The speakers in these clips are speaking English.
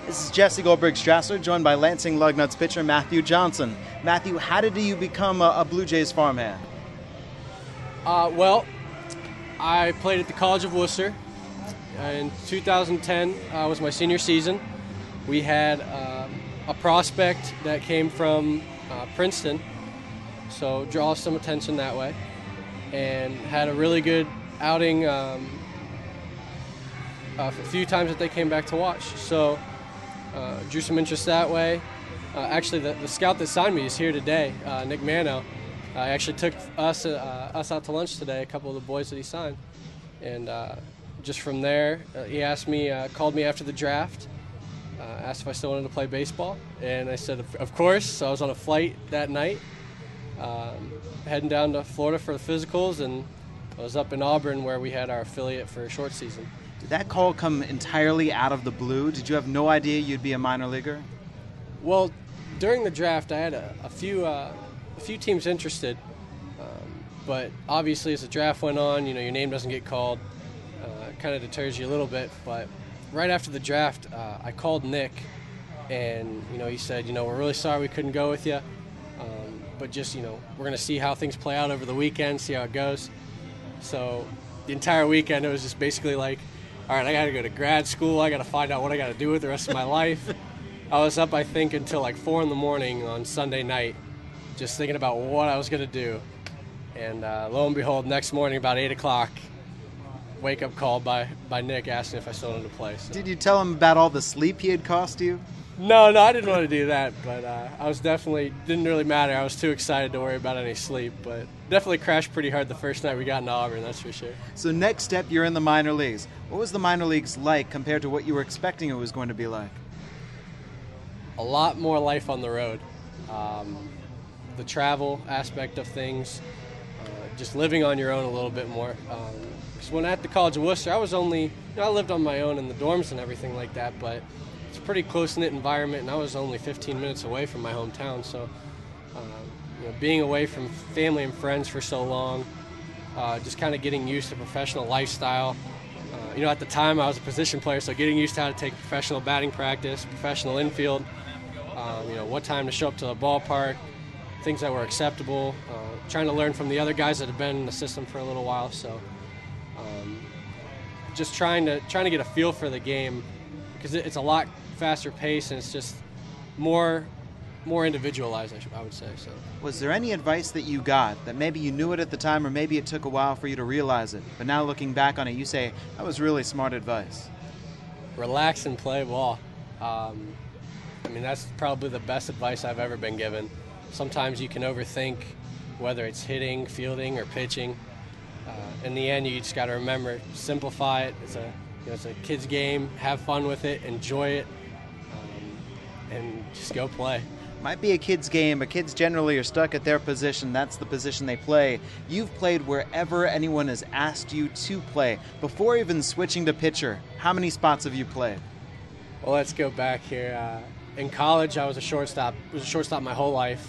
This is Jesse Goldberg-Strasser, joined by Lansing Lugnuts pitcher Matthew Johnson. Matthew, how did you become a Blue Jays farmhand? Well, I played at the College of Worcester. In 2010 was my senior season. We had a prospect that came from Princeton, so draw some attention that way, and had a really good outing a few times that they came back to watch. So drew some interest that way. Actually, the scout that signed me is here today, Nick Mano. I actually took us out to lunch today, a couple of the boys that he signed. And just from there, he asked me, called me after the draft, asked if I still wanted to play baseball. And I said, of course. So I was on a flight that night, heading down to Florida for the physicals, and I was up in Auburn where we had our affiliate for a short season. Did that call come entirely out of the blue? Did you have no idea you'd be a minor leaguer? Well, during the draft, I had a few teams interested, but obviously as the draft went on, your name doesn't get called. It kind of deters you a little bit. But right after the draft, I called Nick, and he said, we're really sorry we couldn't go with you, but just we're going to see how things play out over the weekend, see how it goes. So the entire weekend it was just basically like, all right, I got to go to grad school. I got to find out what I got to do with the rest of my life. I was up, I think, until like 4 in the morning on Sunday night, just thinking about what I was going to do. And lo and behold, next morning about 8 o'clock, wake-up call by Nick asking if I still wanted to play. So. Did you tell him about all the sleep he had cost you? No, I didn't want to do that, but I was didn't really matter. I was too excited to worry about any sleep, but definitely crashed pretty hard the first night we got into Auburn, that's for sure. So next step, you're in the minor leagues. What was the minor leagues like compared to what you were expecting it was going to be like? A lot more life on the road. The travel aspect of things, just living on your own a little bit more. Because when at the College of Worcester, I was only, I lived on my own in the dorms and everything like that, but it's a pretty close-knit environment, and I was only 15 minutes away from my hometown. So, being away from family and friends for so long, just kind of getting used to professional lifestyle. At the time I was a position player, so getting used to how to take professional batting practice, professional infield, what time to show up to the ballpark, things that were acceptable, trying to learn from the other guys that have been in the system for a little while. So just trying to get a feel for the game, because it's a lot faster pace and it's just more individualized, I would say. So, was there any advice that you got that maybe you knew it at the time or maybe it took a while for you to realize it, but now looking back on it, you say, that was really smart advice? Relax and play ball. That's probably the best advice I've ever been given. Sometimes you can overthink whether it's hitting, fielding, or pitching. In the end, you just got to remember, simplify it. It's a kid's game. Have fun with it. Enjoy it. And just go play. Might be a kid's game, but kids generally are stuck at their position. That's the position they play. You've played wherever anyone has asked you to play. Before even switching to pitcher, how many spots have you played? Well, let's go back here. In college, I was a shortstop. I was a shortstop my whole life.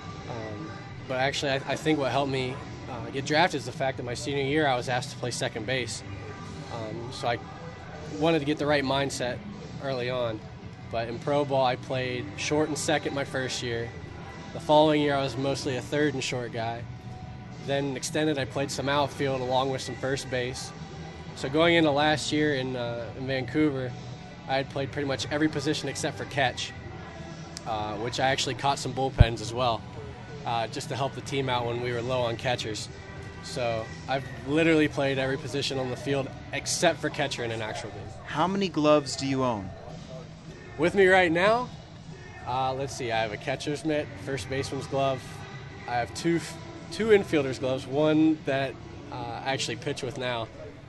But actually, I think what helped me get drafted is the fact that my senior year, I was asked to play second base. So I wanted to get the right mindset early on. But in pro ball, I played short and second my first year. The following year, I was mostly a third and short guy. Then extended, I played some outfield along with some first base. So going into last year in Vancouver, I had played pretty much every position except for catch, which I actually caught some bullpens as well, just to help the team out when we were low on catchers. So I've literally played every position on the field except for catcher in an actual game. How many gloves do you own? With me right now, let's see, I have a catcher's mitt, first baseman's glove. I have two infielder's gloves, one that I actually pitch with now.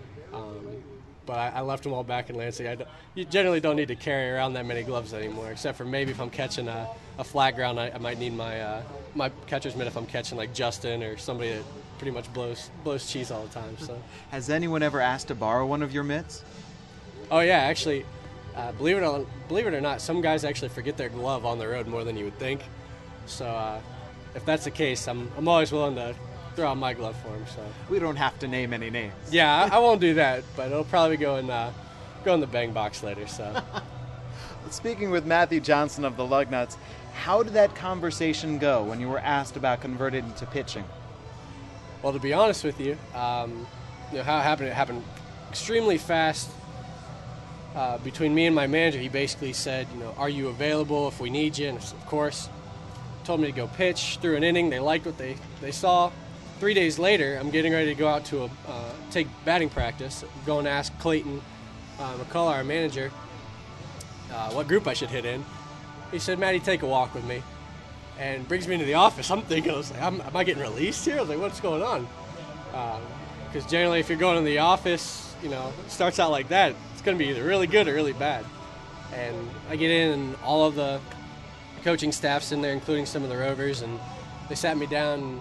But I left them all back in Lansing. You generally don't need to carry around that many gloves anymore, except for maybe if I'm catching a flat ground, I might need my catcher's mitt if I'm catching like Justin or somebody that pretty much blows cheese all the time. So, has anyone ever asked to borrow one of your mitts? Oh yeah, actually, believe it or not, some guys actually forget their glove on the road more than you would think. So if that's the case, I'm always willing to throw out my glove for him. So we don't have to name any names. Yeah, I won't do that, but it'll probably go in the bang box later. So Speaking with Matthew Johnson of the Lugnuts, how did that conversation go when you were asked about converting to pitching? Well, to be honest with you, how it happened extremely fast. Between me and my manager, he basically said, are you available if we need you? And of course, told me to go pitch, threw an inning. They liked what they saw. 3 days later, I'm getting ready to go out to take batting practice. I'm going to ask Clayton McCullough, our manager, what group I should hit in. He said, Matty, take a walk with me. And brings me into the office. I'm thinking, I was like, am I getting released here? I was like, what's going on? Because generally, if you're going to the office, it starts out like that. It's going to be either really good or really bad. And I get in, and all of the coaching staff's in there, including some of the Rovers, and they sat me down and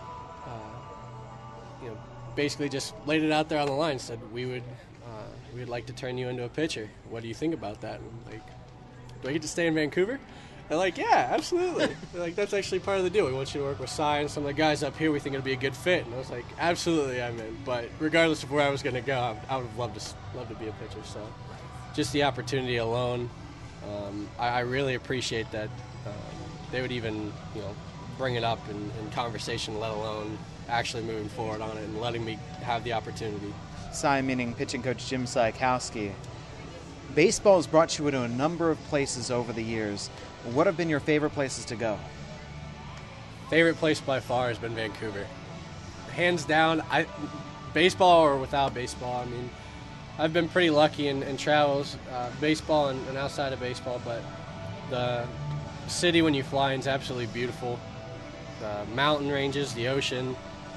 basically just laid it out there on the line. Said we would like to turn you into a pitcher. What do you think about that? And I'm like, do I get to stay in Vancouver? They're like, yeah, absolutely. They're like, that's actually part of the deal. We want you to work with Cy and some of the guys up here. We think it'll be a good fit. And I was like, absolutely, I'm in. But regardless of where I was going to go, I would have loved to be a pitcher. So just the opportunity alone, I really appreciate that they would even bring it up in conversation, let alone actually moving forward on it and letting me have the opportunity. Cy meaning pitching coach Jim Sykowski. Baseball has brought you into a number of places over the years. What have been your favorite places to go? Favorite place by far has been Vancouver. Hands down, baseball or without baseball. I mean, I've been pretty lucky in travels, baseball and outside of baseball, but the city when you fly in is absolutely beautiful. The mountain ranges, the ocean,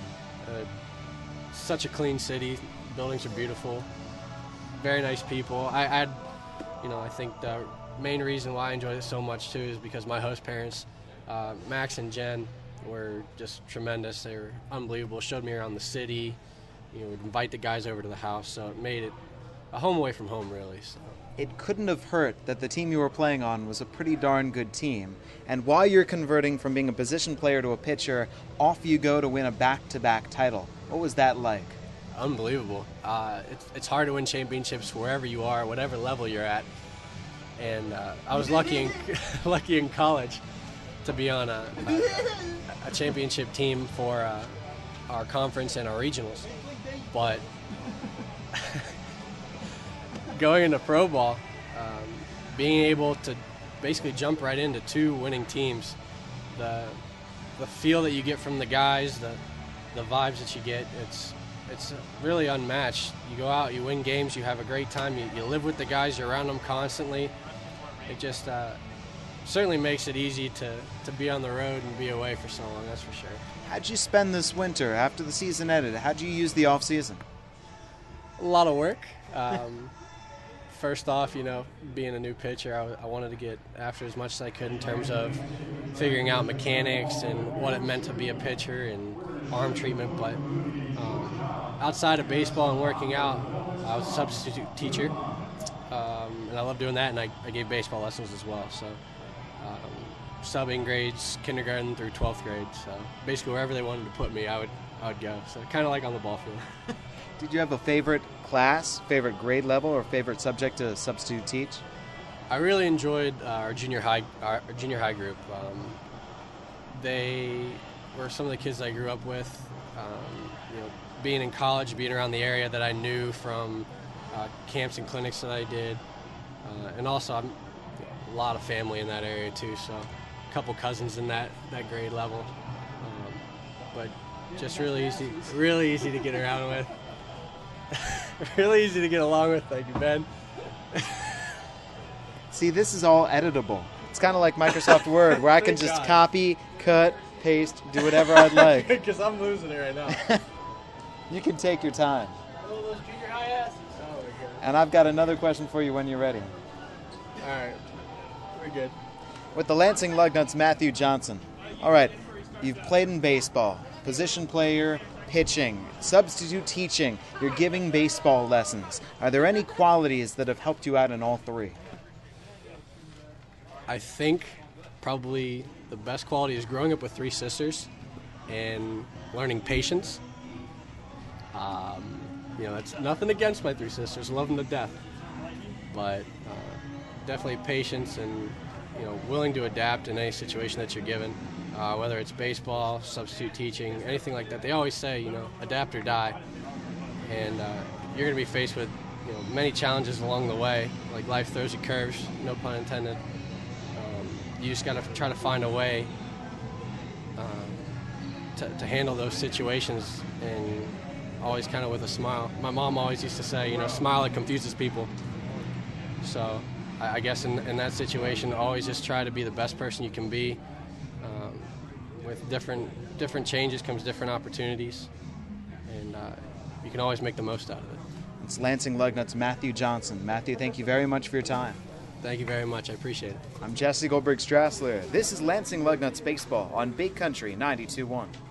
such a clean city. Buildings are beautiful. Very nice people. I think the main reason why I enjoyed it so much too is because my host parents, Max and Jen, were just tremendous. They were unbelievable. Showed me around the city. Would invite the guys over to the house, so it made it a home away from home, really. So. It couldn't have hurt that the team you were playing on was a pretty darn good team. And while you're converting from being a position player to a pitcher, off you go to win a back-to-back title. What was that like? Unbelievable. It's hard to win championships wherever you are, whatever level you're at. And I was lucky in college to be on a championship team for our conference and our regionals. But going into pro ball, being able to basically jump right into two winning teams, the feel that you get from the guys, the vibes that you get, it's really unmatched. You go out, you win games, you have a great time, you live with the guys, you're around them constantly. It just certainly makes it easy to be on the road and be away for so long, that's for sure. How'd you spend this winter after the season ended? How'd you use the off-season? A lot of work. First off, being a new pitcher, I wanted to get after as much as I could in terms of figuring out mechanics and what it meant to be a pitcher and arm treatment. But outside of baseball and working out, I was a substitute teacher, and I love doing that, and I gave baseball lessons as well. So subbing grades, kindergarten through 12th grade. So basically wherever they wanted to put me, I would go. So kind of like on the ball field. Did you have a favorite class, favorite grade level, or favorite subject to substitute teach? I really enjoyed our junior high group. They were some of the kids I grew up with. Being in college, being around the area that I knew from camps and clinics that I did, and also I'm a lot of family in that area too. So a couple cousins in that grade level, but just really easy to get around with. Really easy to get along with, thank you, Ben. See, this is all editable. It's kind of like Microsoft Word, where I can just copy, cut, paste, do whatever I'd like. Because I'm losing it right now. You can take your time. Oh, those junior high asses. Oh, my God. And I've got another question for you when you're ready. All right. We're good. With the Lansing Lugnuts, Matthew Johnson. All right, you've played in baseball, position player, pitching, substitute teaching, you're giving baseball lessons. Are there any qualities that have helped you out in all three? I think probably the best quality is growing up with three sisters and learning patience. That's nothing against my three sisters, love them to death. But definitely patience and willing to adapt in any situation that you're given, whether it's baseball, substitute teaching, anything like that. They always say, adapt or die, and you're going to be faced with many challenges along the way. Like life throws you curves, no pun intended. You just got to try to find a way to handle those situations, and always kind of with a smile. My mom always used to say, smile, it confuses people. So I guess in that situation, always just try to be the best person you can be. With different changes comes different opportunities, and you can always make the most out of it. It's Lansing Lugnuts' Matthew Johnson. Matthew, thank you very much for your time. Thank you very much. I appreciate it. I'm Jesse Goldberg-Strassler. This is Lansing Lugnuts Baseball on Big Country 92.1.